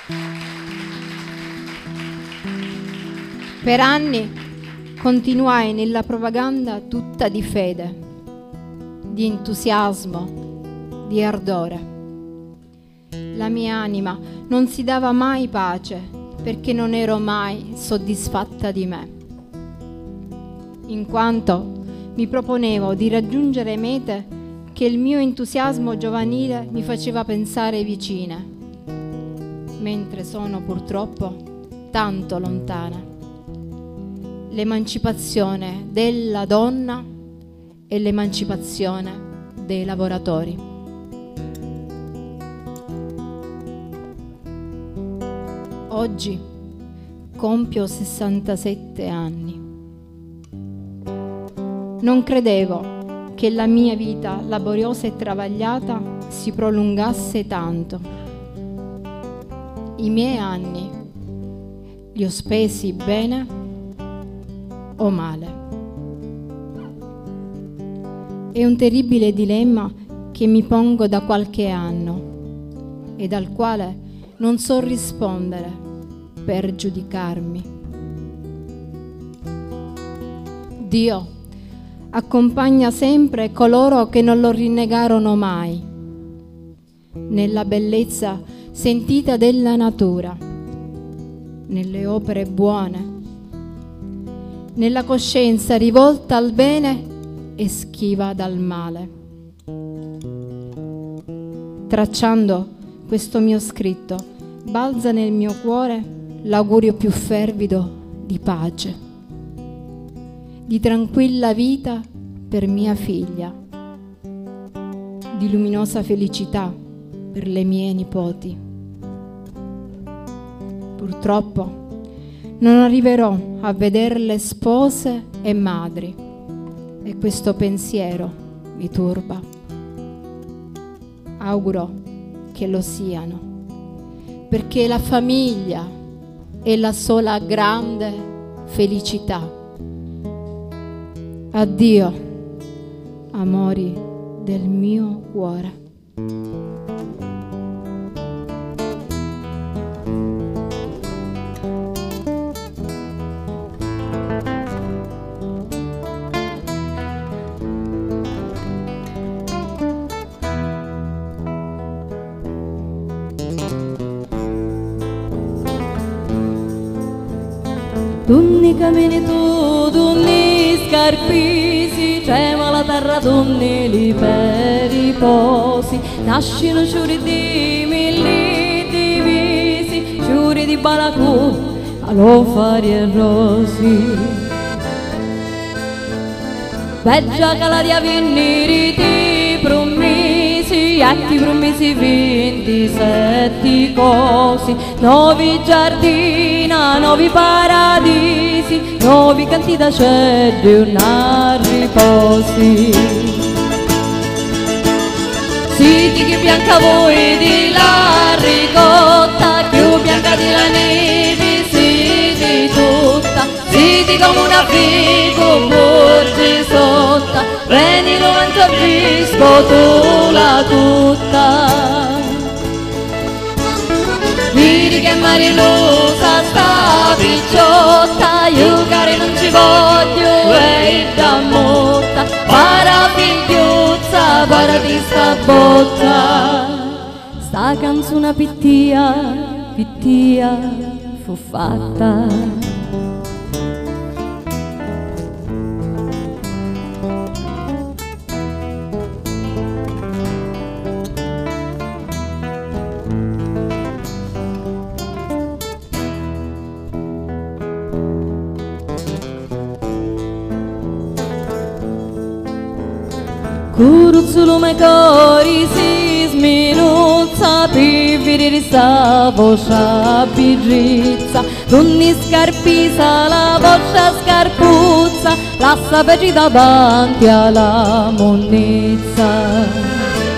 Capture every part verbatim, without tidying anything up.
Per anni continuai nella propaganda tutta di fede, di entusiasmo, di ardore. La mia anima non si dava mai pace perché non ero mai soddisfatta di me, in quanto mi proponevo di raggiungere mete che il mio entusiasmo giovanile mi faceva pensare vicine, mentre sono purtroppo tanto lontana. L'emancipazione della donna e l'emancipazione dei lavoratori. Oggi compio sessantasette anni. Non credevo che la mia vita laboriosa e travagliata si prolungasse tanto. I miei anni li ho spesi bene o male. È un terribile dilemma che mi pongo da qualche anno e dal quale non so rispondere per giudicarmi. Dio accompagna sempre coloro che non lo rinnegarono mai, nella bellezza sentita della natura, nelle opere buone, nella coscienza rivolta al bene e schiva dal male. Tracciando questo mio scritto, balza nel mio cuore l'augurio più fervido di pace, di tranquilla vita per mia figlia, di luminosa felicità per le mie nipoti. Purtroppo non arriverò a vederle spose e madri e questo pensiero mi turba. Auguro che lo siano, perché la famiglia è la sola grande felicità. Addio, amori del mio cuore. Tunni cammini tu, tunni scarpisi, trema la terra, tunni li per i posi, nascino ciuri di milli divisi, ciuri di balacù, alofari e rosi. Veggia cala di avinni riti promisi, atti promisi vinti, setti cosi, nuovi giardina, nuovi paradisi, nuovi canti da cedri, una riposi. Siti che bianca voi di la ricotta, più bianca di la neve, siti tutta, siti come una figo, porgi sotta, prendi lo vento a visco, tu la tutta. Vedi che marilosa sta picciotta, io cari non ci voglio e da motta, para figliuzza, para di sta botta. Sta canzone pittia, pittia fu fatta. Curuzzolo me cori si sminuzza, piviri rissa voce bidrizza, dunni scarpisa la voce scarpuzza, lassa peggi davanti alla monnezza.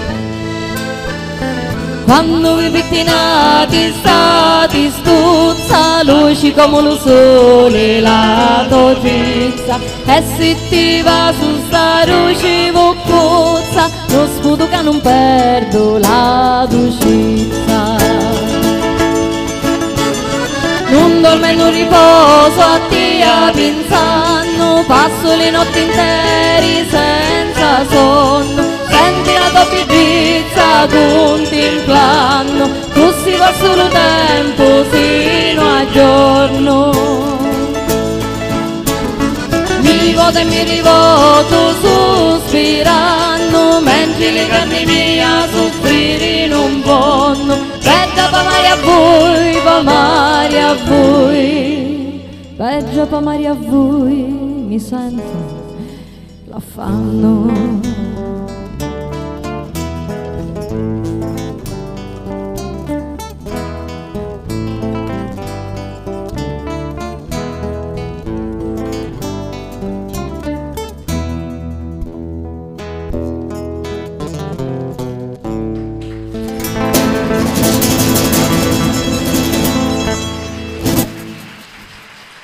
Quando vi pettinati stati stuzza, luci come lo sole la dolcezza, e se ti va su sta luce voccuzza, lo scudo che non perdo la dolcezza. non dormo e non riposo a te pensando, passo le notti intere senza sonno, senti la tua pigrizia contemplando, così va solo tempo sino a giorno. Mi voto e mi rivoto sospirando, mentre le carni mie soffrire non vanno, peggio pa' mare a voi, pa' mare a voi, peggio pa' mare a voi, mi sento l'affanno.